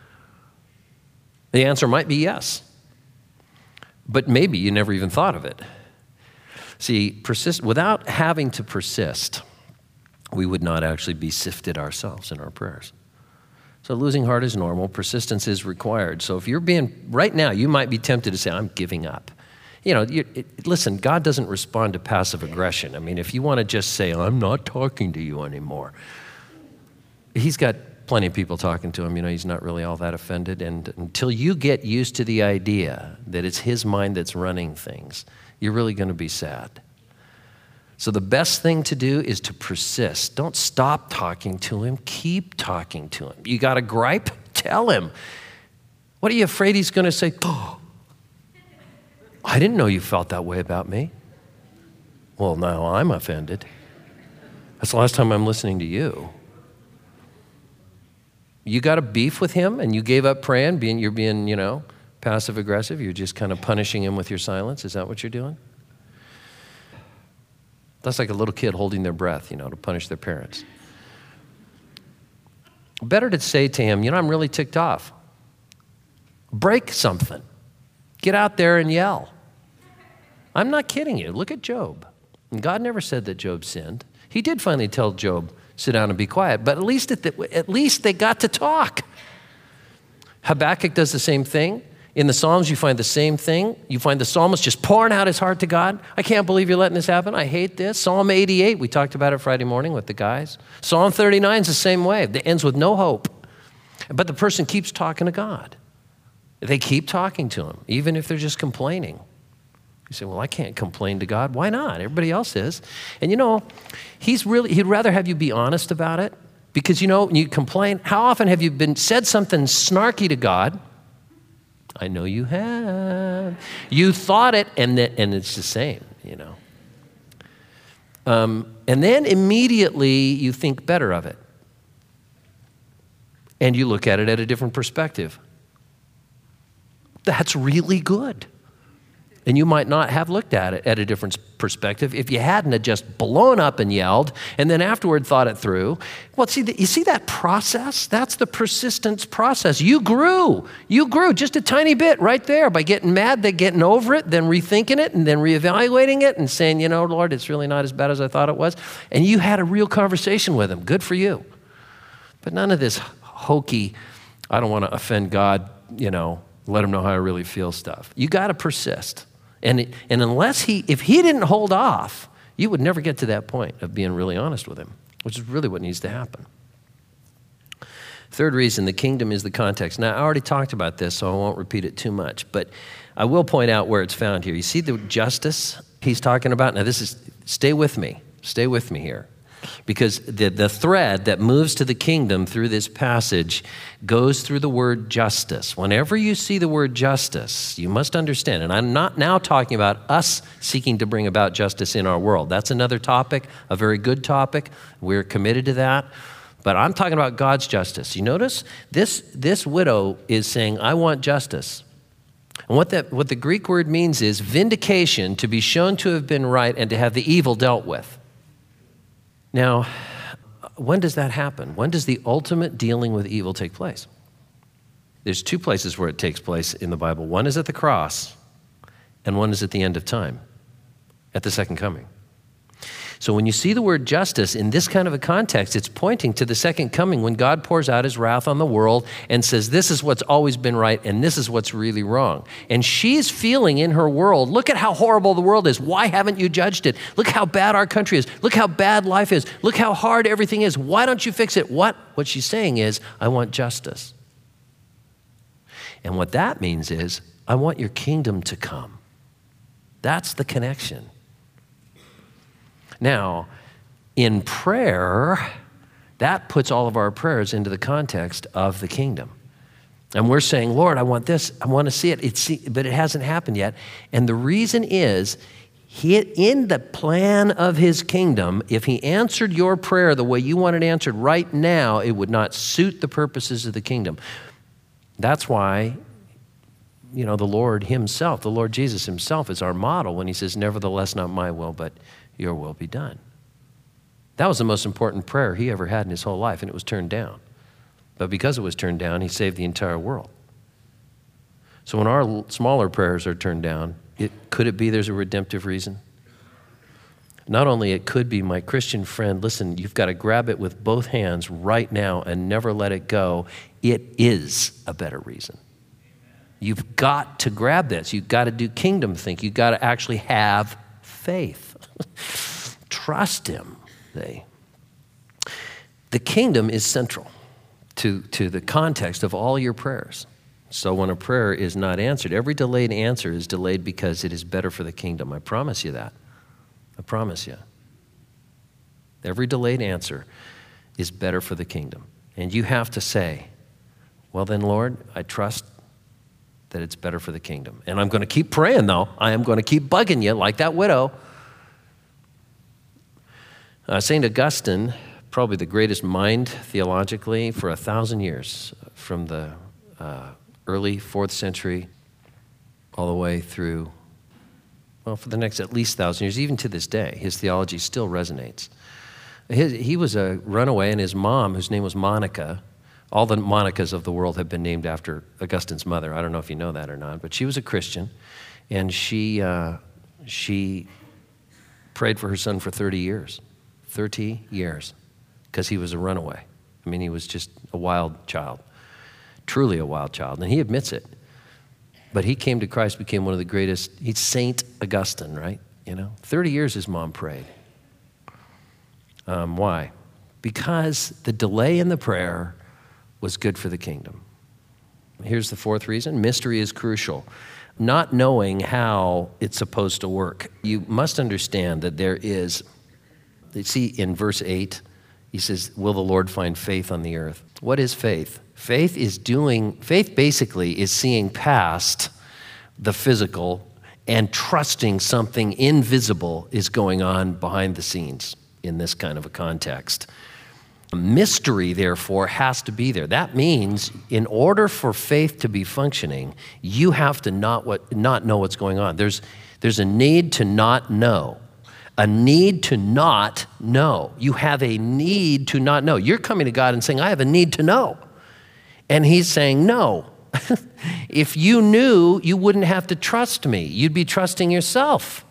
The answer might be yes. But maybe you never even thought of it. See, without having to persist, we would not actually be sifted ourselves in our prayers. So losing heart is normal. Persistence is required. So if right now, you might be tempted to say, I'm giving up. Listen, God doesn't respond to passive aggression. I mean, if you want to just say, I'm not talking to you anymore, he's got plenty of people talking to him. He's not really all that offended. And until you get used to the idea that it's his mind that's running things, you're really going to be sad. So the best thing to do is to persist. Don't stop talking to him. Keep talking to him. You got a gripe? Tell him. What are you afraid he's going to say? Oh, I didn't know you felt that way about me. Well, now I'm offended. That's the last time I'm listening to you. You got a beef with him and you gave up praying, you're being, passive aggressive. You're just kind of punishing him with your silence. Is that what you're doing? That's like a little kid holding their breath, to punish their parents. Better to say to him, I'm really ticked off. Break something. Get out there and yell. I'm not kidding you. Look at Job. And God never said that Job sinned. He did finally tell Job, sit down and be quiet. But at least they got to talk. Habakkuk does the same thing. In the Psalms, you find the same thing. You find the psalmist just pouring out his heart to God. I can't believe you're letting this happen. I hate this. Psalm 88, we talked about it Friday morning with the guys. Psalm 39 is the same way. It ends with no hope. But the person keeps talking to God. They keep talking to him, even if they're just complaining. You say, well, I can't complain to God. Why not? Everybody else is. And he'd rather have you be honest about it. Because when you complain, how often have you said something snarky to God? I know you have. You thought it, and it's the same, And then immediately you think better of it. And you look at it at a different perspective. That's really good. And you might not have looked at it at a different perspective if you hadn't have just blown up and yelled and then afterward thought it through. Well, you see that process? That's the persistence process. You grew just a tiny bit right there by getting mad, then getting over it, then rethinking it, and then reevaluating it and saying, Lord, it's really not as bad as I thought it was. And you had a real conversation with him. Good for you. But none of this hokey, I don't want to offend God, let him know how I really feel stuff. You got to persist. And if he didn't hold off, you would never get to that point of being really honest with him, which is really what needs to happen. Third reason, the kingdom is the context. Now, I already talked about this, so I won't repeat it too much, but I will point out where it's found here. You see the justice he's talking about? Now, stay with me here. Because the thread that moves to the kingdom through this passage goes through the word justice. Whenever you see the word justice, you must understand, and I'm not now talking about us seeking to bring about justice in our world. That's another topic, a very good topic. We're committed to that. But I'm talking about God's justice. You notice this widow is saying, I want justice. And what the Greek word means is vindication, to be shown to have been right and to have the evil dealt with. Now, when does that happen? When does the ultimate dealing with evil take place? There's two places where it takes place in the Bible. One is at the cross, and one is at the end of time, at the second coming. So when you see the word justice in this kind of a context, it's pointing to the second coming when God pours out his wrath on the world and says, this is what's always been right and this is what's really wrong. And she's feeling in her world, look at how horrible the world is. Why haven't you judged it? Look how bad our country is. Look how bad life is. Look how hard everything is. Why don't you fix it? What she's saying is, I want justice. And what that means is, I want your kingdom to come. That's the connection. Now, in prayer, that puts all of our prayers into the context of the kingdom. And we're saying, Lord, I want this. I want to see it. But it hasn't happened yet. And the reason is, in the plan of his kingdom, if he answered your prayer the way you want it answered right now, it would not suit the purposes of the kingdom. That's why, the Lord himself, the Lord Jesus himself is our model when he says, nevertheless, not my will, but your will be done. That was the most important prayer he ever had in his whole life, and it was turned down. But because it was turned down, he saved the entire world. So when our smaller prayers are turned down, could it be there's a redemptive reason? Not only it could be, my Christian friend, listen, you've got to grab it with both hands right now and never let it go. It is a better reason. You've got to grab this. You've got to do kingdom think. You've got to actually have faith. Trust him. The kingdom is central to the context of all your prayers. So when a prayer is not answered, every delayed answer is delayed because it is better for the kingdom. I promise you that. I promise you. Every delayed answer is better for the kingdom. And you have to say, well then, Lord, I trust that it's better for the kingdom. And I'm going to keep praying, though. I am going to keep bugging you like that widow. St. Augustine, probably the greatest mind theologically for 1,000 years, from the early 4th century all the way through, for the next at least 1,000 years, even to this day, his theology still resonates. He was a runaway, and his mom, whose name was Monica, all the Monicas of the world have been named after Augustine's mother. I don't know if you know that or not, but she was a Christian, and she prayed for her son for 30 years. 30 years, because he was a runaway. I mean, he was just a wild child, truly a wild child, and he admits it. But he came to Christ, became one of the greatest. He's Saint Augustine, right? 30 years his mom prayed. Why? Because the delay in the prayer was good for the kingdom. Here's the fourth reason. Mystery is crucial. Not knowing how it's supposed to work. You must understand that there is, you see in verse 8, he says, will the Lord find faith on the earth? What is faith? Faith basically is seeing past the physical and trusting something invisible is going on behind the scenes in this kind of a context. Mystery, therefore, has to be there. That means in order for faith to be functioning, you have to not know what's going on. There's a need to not know. A need to not know. You have a need to not know. You're coming to God and saying, I have a need to know. And he's saying, no. If you knew, you wouldn't have to trust me. You'd be trusting yourself.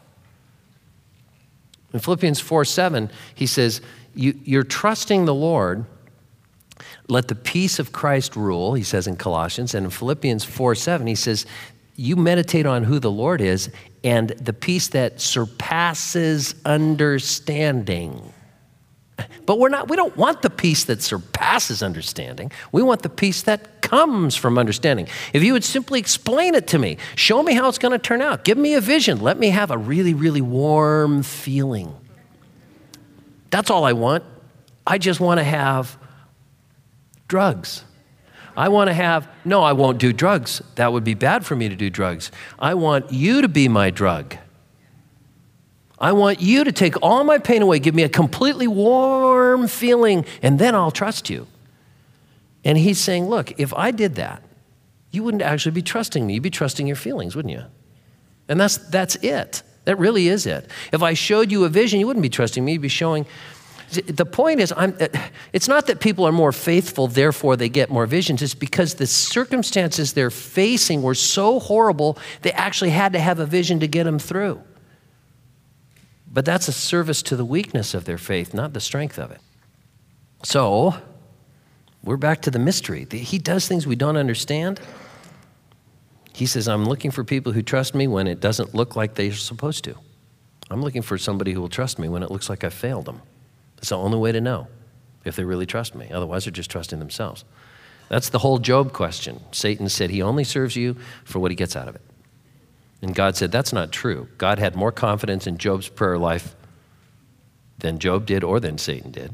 In Philippians 4:7, he says, you're trusting the Lord. Let the peace of Christ rule, he says in Colossians. And in Philippians 4:7, he says, you meditate on who the Lord is and the peace that surpasses understanding. But we don't want the peace that surpasses understanding. We want the peace that comes from understanding. If you would simply explain it to me, show me how it's going to turn out, give me a vision, let me have a really, really warm feeling. That's all I want. I just want to have drugs. I won't do drugs. That would be bad for me to do drugs. I want you to be my drug. I want you to take all my pain away, give me a completely warm feeling, and then I'll trust you. And he's saying, look, if I did that, you wouldn't actually be trusting me. You'd be trusting your feelings, wouldn't you? And that's it. That really is it. If I showed you a vision, you wouldn't be trusting me. You'd be showing The point is, it's not that people are more faithful, therefore they get more visions. It's because the circumstances they're facing were so horrible, they actually had to have a vision to get them through. But that's a service to the weakness of their faith, not the strength of it. So, we're back to the mystery. He does things we don't understand. He says, I'm looking for people who trust me when it doesn't look like they're supposed to. I'm looking for somebody who will trust me when it looks like I failed them. It's the only way to know if they really trust me. Otherwise, they're just trusting themselves. That's the whole Job question. Satan said he only serves you for what he gets out of it. And God said, that's not true. God had more confidence in Job's prayer life than Job did or than Satan did.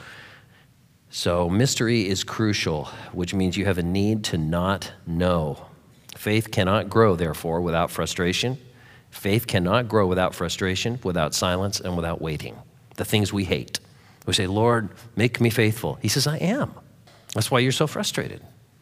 So mystery is crucial, which means you have a need to not know. Faith cannot grow, therefore, without frustration. Faith cannot grow without frustration, without silence, and without waiting. The things we hate. We say, Lord, make me faithful. He says, I am. That's why you're so frustrated.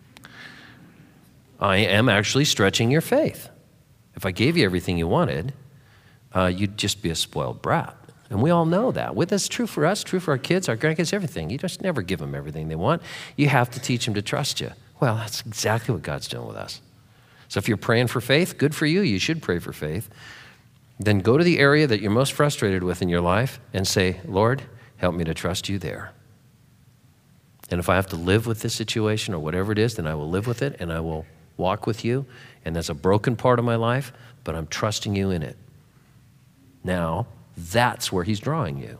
I am actually stretching your faith. If I gave you everything you wanted, you'd just be a spoiled brat. And we all know that. That's true for us, true for our kids, our grandkids, everything. You just never give them everything they want. You have to teach them to trust you. Well, that's exactly what God's doing with us. So if you're praying for faith, good for you. You should pray for faith. Then go to the area that you're most frustrated with in your life and say, Lord, help me to trust you there. And if I have to live with this situation or whatever it is, then I will live with it and I will walk with you. And that's a broken part of my life, but I'm trusting you in it. Now, that's where he's drawing you.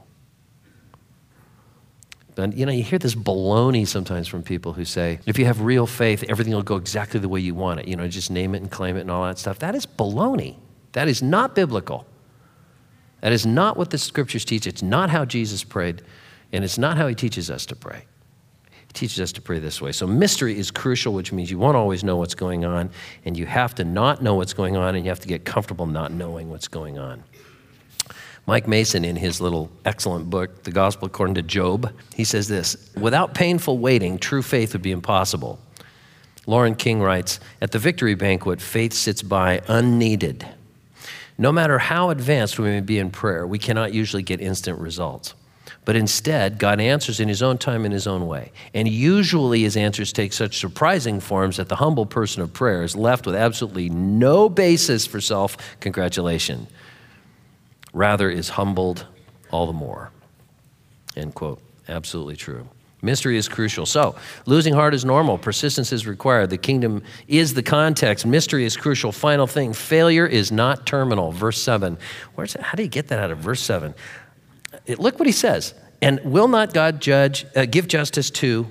But, you hear this baloney sometimes from people who say, if you have real faith, everything will go exactly the way you want it. Just name it and claim it and all that stuff. That is baloney. That is not biblical. That is not what the scriptures teach. It's not how Jesus prayed, and it's not how he teaches us to pray. He teaches us to pray this way. So mystery is crucial, which means you won't always know what's going on, and you have to not know what's going on, and you have to get comfortable not knowing what's going on. Mike Mason, in his little excellent book, The Gospel According to Job, he says this, without painful waiting, true faith would be impossible. Lauren King writes, at the victory banquet, faith sits by unneeded. No matter how advanced we may be in prayer, we cannot usually get instant results. But instead, God answers in his own time in his own way. And usually his answers take such surprising forms that the humble person of prayer is left with absolutely no basis for self-congratulation. Rather is humbled all the more. End quote. Absolutely true. Mystery is crucial. So, losing heart is normal. Persistence is required. The kingdom is the context. Mystery is crucial. Final thing, failure is not terminal. Verse 7. How do you get that out of verse 7? Look what he says. And will not God give justice to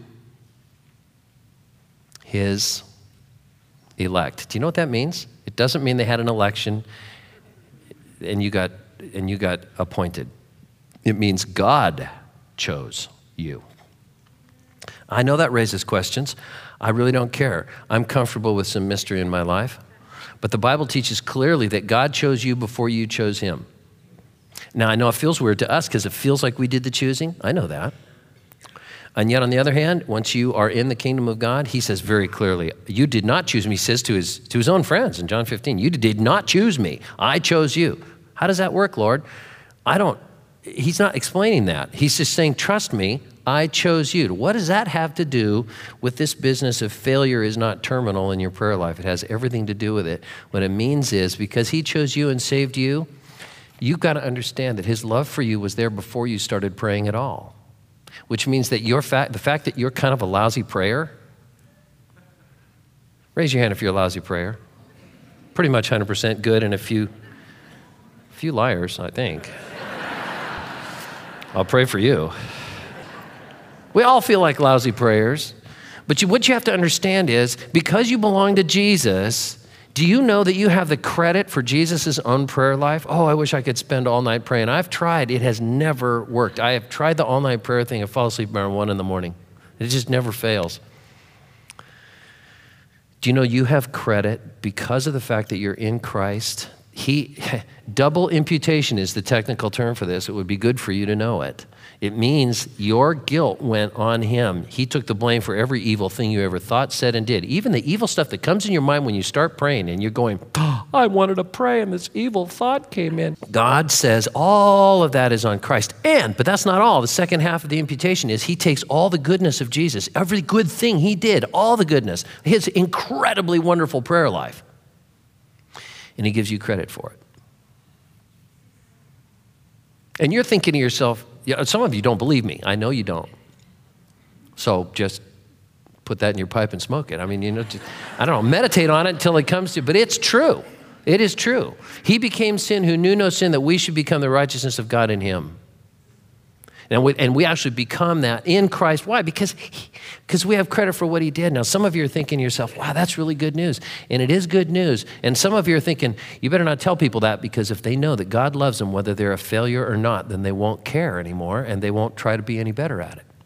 his elect? Do you know what that means? It doesn't mean they had an election and you got appointed. It means God chose you. I know that raises questions. I really don't care. I'm comfortable with some mystery in my life. But the Bible teaches clearly that God chose you before you chose him. Now, I know it feels weird to us because it feels like we did the choosing. I know that. And yet, on the other hand, once you are in the kingdom of God, he says very clearly, you did not choose me. He says to his own friends in John 15, you did not choose me. I chose you. How does that work, Lord? He's not explaining that. He's just saying, trust me, I chose you. What does that have to do with this business of failure is not terminal in your prayer life? It has everything to do with it. What it means is because he chose you and saved you, you've got to understand that his love for you was there before you started praying at all, which means that the fact that you're kind of a lousy prayer, raise your hand if you're a lousy prayer. Pretty much 100% good and a few liars, I think. I'll pray for you. We all feel like lousy prayers, but what you have to understand is because you belong to Jesus, do you know that you have the credit for Jesus' own prayer life? Oh, I wish I could spend all night praying. I've tried. It has never worked. I have tried the all-night prayer thing. I fall asleep around 1 a.m. It just never fails. Do you know you have credit because of the fact that you're in Christ Double imputation is the technical term for this. It would be good for you to know it. It means your guilt went on him. He took the blame for every evil thing you ever thought, said, and did. Even the evil stuff that comes in your mind when you start praying and you're going, oh, I wanted to pray and this evil thought came in. God says all of that is on Christ. But that's not all. The second half of the imputation is he takes all the goodness of Jesus, every good thing he did, all the goodness, his incredibly wonderful prayer life, and he gives you credit for it. And you're thinking to yourself, some of you don't believe me. I know you don't. So just put that in your pipe and smoke it. I mean, I don't know, meditate on it until it comes to you. But it's true. It is true. He became sin who knew no sin, that we should become the righteousness of God in him. And we actually become that in Christ. Why? Because we have credit for what he did. Now, some of you are thinking to yourself, wow, that's really good news. And it is good news. And some of you are thinking, you better not tell people that, because if they know that God loves them, whether they're a failure or not, then they won't care anymore and they won't try to be any better at it.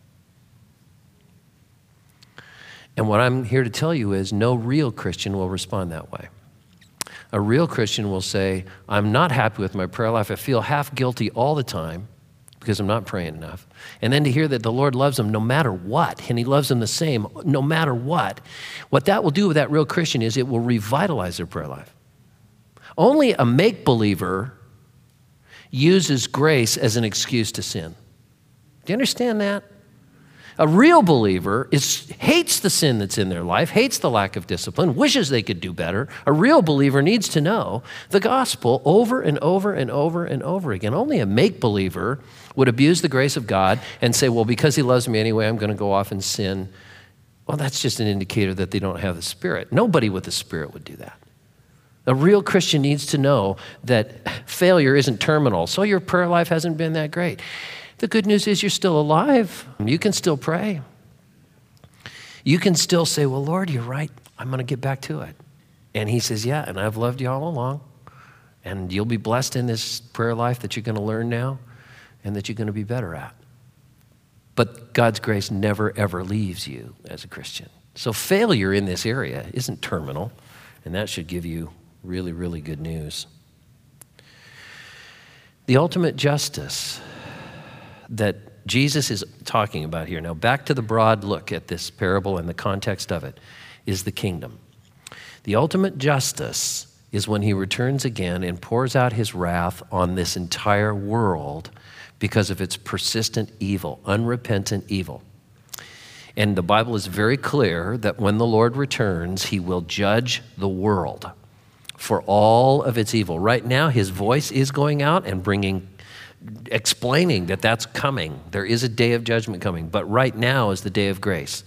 And what I'm here to tell you is no real Christian will respond that way. A real Christian will say, I'm not happy with my prayer life. I feel half guilty all the time because I'm not praying enough. And then to hear that the Lord loves them no matter what, and he loves them the same no matter what that will do with that real Christian is it will revitalize their prayer life. Only a make-believer uses grace as an excuse to sin. Do you understand that? A real believer hates the sin that's in their life, hates the lack of discipline, wishes they could do better. A real believer needs to know the gospel over and over and over and over again. Only a make-believer would abuse the grace of God and say, well, because he loves me anyway, I'm going to go off and sin. Well, that's just an indicator that they don't have the Spirit. Nobody with the Spirit would do that. A real Christian needs to know that failure isn't terminal, so your prayer life hasn't been that great. The good news is you're still alive. You can still pray. You can still say, well, Lord, you're right. I'm going to get back to it. And he says, yeah, and I've loved you all along. And you'll be blessed in this prayer life that you're going to learn now and that you're going to be better at. But God's grace never, ever leaves you as a Christian. So failure in this area isn't terminal, and that should give you really, really good news. The ultimate justice that Jesus is talking about here. Now, back to the broad look at this parable and the context of it is the kingdom. The ultimate justice is when he returns again and pours out his wrath on this entire world because of its persistent evil, unrepentant evil. And the Bible is very clear that when the Lord returns, he will judge the world for all of its evil. Right now, his voice is going out and explaining that that's coming. There is a day of judgment coming, but right now is the day of grace.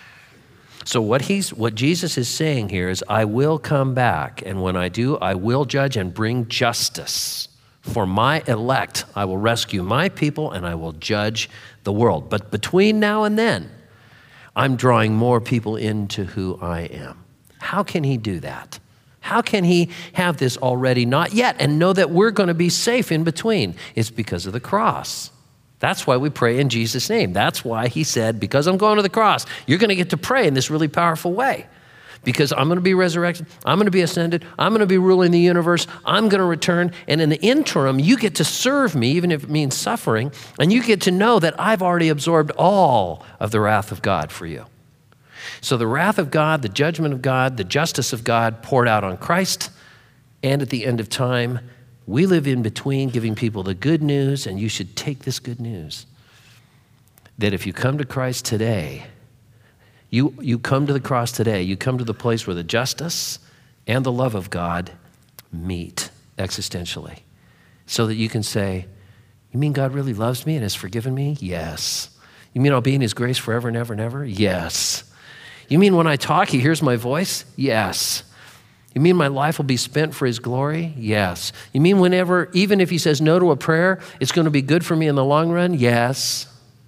So what Jesus is saying here is, I will come back, and when I do, I will judge and bring justice. For my elect, I will rescue my people, and I will judge the world. But between now and then, I'm drawing more people into who I am. How can he do that? How can he have this already not yet and know that we're going to be safe in between? It's because of the cross. That's why we pray in Jesus' name. That's why he said, because I'm going to the cross, you're going to get to pray in this really powerful way. Because I'm going to be resurrected, I'm going to be ascended, I'm going to be ruling the universe, I'm going to return, and in the interim, you get to serve me, even if it means suffering, and you get to know that I've already absorbed all of the wrath of God for you. So the wrath of God, the judgment of God, the justice of God poured out on Christ, and at the end of time, we live in between giving people the good news, and you should take this good news, that if you come to Christ today, you come to the cross today, you come to the place where the justice and the love of God meet existentially, so that you can say, you mean God really loves me and has forgiven me? Yes. You mean I'll be in his grace forever and ever and ever? Yes. You mean when I talk, he hears my voice? Yes. You mean my life will be spent for his glory? Yes. You mean whenever, even if he says no to a prayer, it's going to be good for me in the long run? Yes.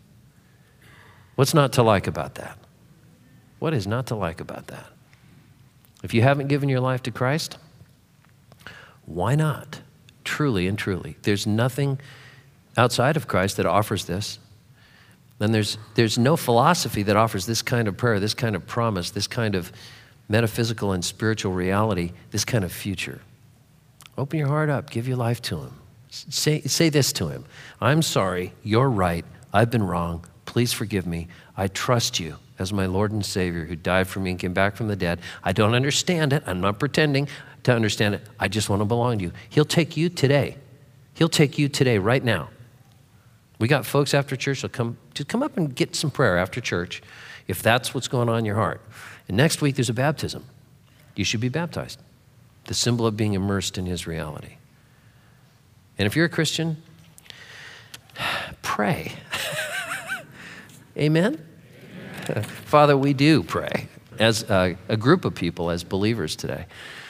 What's not to like about that? What is not to like about that? If you haven't given your life to Christ, why not? Truly and truly. There's nothing outside of Christ that offers this. And there's no philosophy that offers this kind of prayer, this kind of promise, this kind of metaphysical and spiritual reality, this kind of future. Open your heart up. Give your life to him. Say this to him. I'm sorry. You're right. I've been wrong. Please forgive me. I trust you as my Lord and Savior who died for me and came back from the dead. I don't understand it. I'm not pretending to understand it. I just want to belong to you. He'll take you today. He'll take you today, right now. We got folks after church that'll come up and get some prayer after church if that's what's going on in your heart. And next week there's a baptism. You should be baptized. The symbol of being immersed in his reality. And if you're a Christian, pray. Amen? Amen? Father, we do pray as a group of people, as believers today.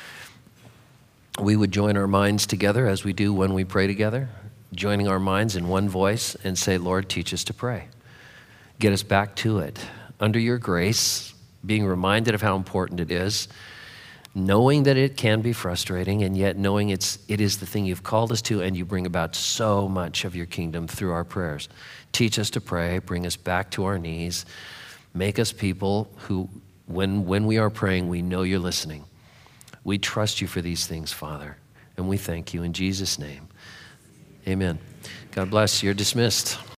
We would join our minds together as we do when we pray together, joining our minds in one voice and say, Lord, teach us to pray. Get us back to it. Under your grace, being reminded of how important it is, knowing that it can be frustrating, and yet knowing it is the thing you've called us to, and you bring about so much of your kingdom through our prayers. Teach us to pray, bring us back to our knees, make us people who, when we are praying, we know you're listening. We trust you for these things, Father, and we thank you in Jesus' name. Amen. God bless. You're dismissed.